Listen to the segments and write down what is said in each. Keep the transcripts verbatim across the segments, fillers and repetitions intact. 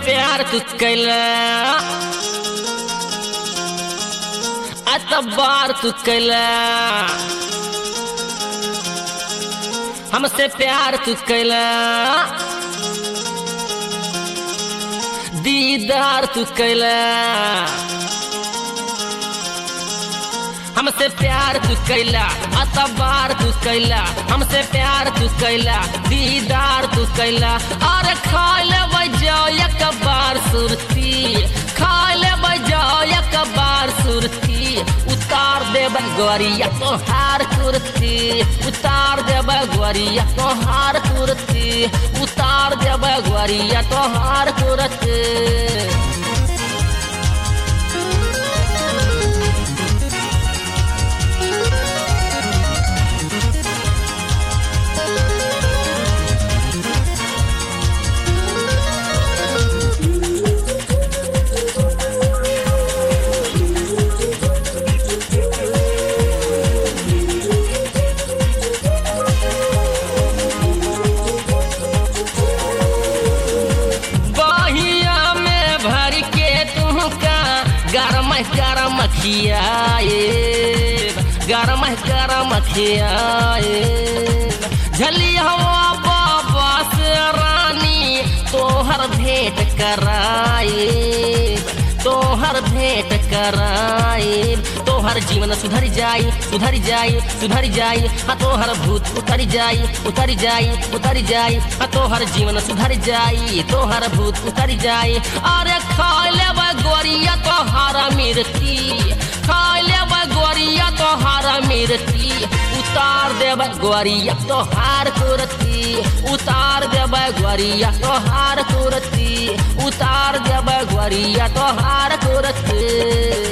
प्यार तू कैला अतबार तू कैला हमसे प्यार तू कैला दीदार तू कैला हमसे प्यार तू कैला अतबार तू कैला हमसे प्यार तू कैला दीदार तू कैला और खा ले बजाओ एक बार सुरती खा ले बजाओ एक बार सुरती उतार दे गोरिया तोहार कुर्ती उतार दे गोरिया तोहार कुर्ती उतार दे गोरिया तोहार कुर्ती गरम गरम खियाए गरम गरम खियाए झली हवा बाबा से रानी तोहर भेंट कराए तोहर भेंट कराए तोहर जीवन सुधर जाए सुधर जाए सुधर जाए हाँ तोहर भूत उतर जाए उतर जाए उतर जाए हाँ तोहर जीवन सुधर जाए तोहर भूत उतर जाए अरे खा ले गोरिया तोहारा मिर्ती खा ले गोरिया तोहारा मिर्ती उतार देब गोरिया तोहार कुर्ती उतार देब गोरिया तोहार कुर्ती उतार देब गोरिया तोहार कुर्ती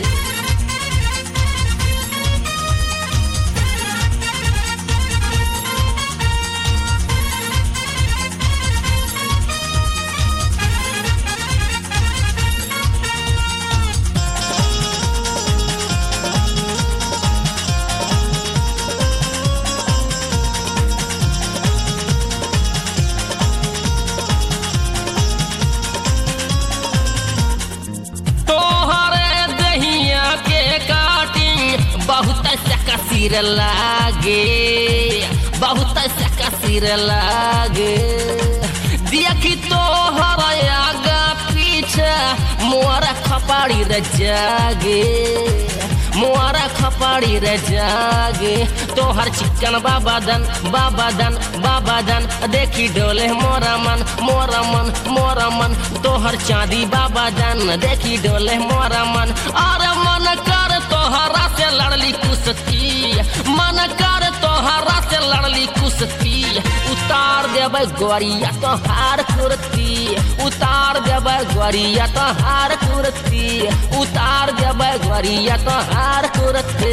बहुत सका सिर लागे बहुत सका सिर लागे देखी तो हरायागा पीछे मोरा खपाड़ी र जागे मोरा खपाड़ी र जागे तोहर चिकन बाबादन बाबादन बाबादन देखी डोले मोरा मन मोरा मन मोरा मन तोहर चांदी बाबादन देखी डोले मोरा मन अरे मन कर तोहरा से लड़ली कुश्ती मन कर तोहरा से लड़ली कुश्ती उतार देब गोरिया तोहार कुर्ती उतार देब गोरिया तोहार कुर्ती उतार देब गोरिया तोहार कुर्ती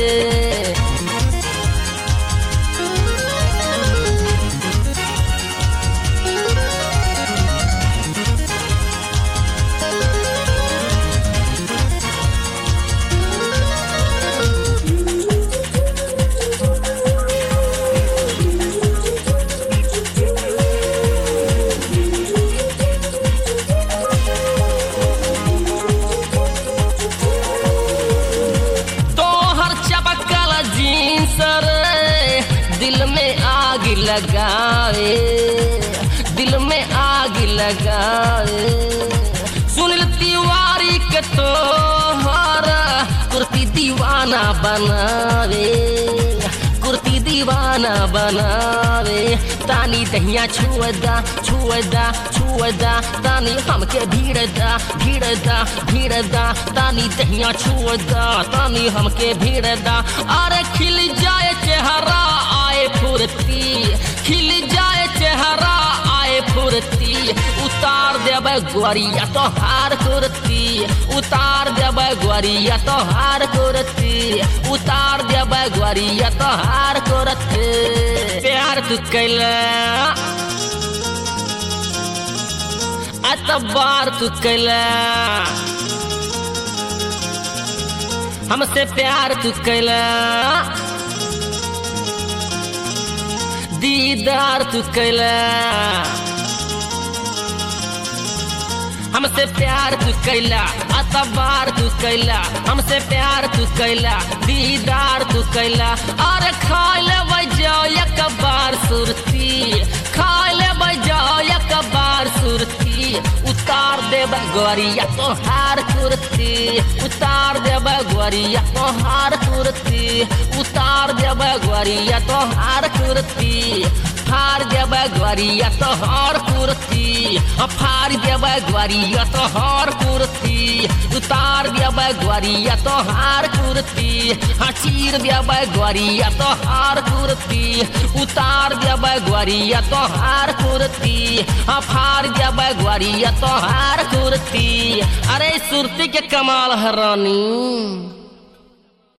दिल में आग लगाए दिल में आग लगाए सुनील तिवारी के तोहरा कुर्ती दीवाना बनावे कुर्ती दीवाना बनावे तानी दहिया छुएदा छुएदा छुएदा तानी हमके भीड़दा भीड़दा भीड़दा तानी दहिया छुएदा तानी हमके भीड़दा अरे खिल जाए चेहरा आए फुर्ती खिल जाए चेहरा आए फुर्ती उतार देब गोरिया तोहार कुर्ती उतार देब गोरिया तोहार कुर्ती उतार देब गोरिया तोहार कुर्ती प्यार तू कैला अतबार तू कैला हमसे प्यार तू कैला दीदार तू कैला हमसे प्यार तू कैला अतबार तू कैला हमसे प्यार तू कैला दीदार तू कैला और खाए ले बजाओ एक बार सुरती खाए ले बजाओ एक बार सुरती उतार देब गोरिया तोहार कुर्ती उतार देब गोरिया तोहार कुर्ती उतार देब गोरिया तोहार कुर्ती फाड़ देब गोरिया तोहार कुर्ती फाड़ देब गोरिया तोहार कुर्ती उतार देब गोरिया तोहार कुर्ती चीर देब गोरिया तोहार कुर्ती उतार देब गोरिया तोहार कुर्ती फाड़ देब गोरिया तोहार कुर्ती। अरे सुरती के कमाल है रानी।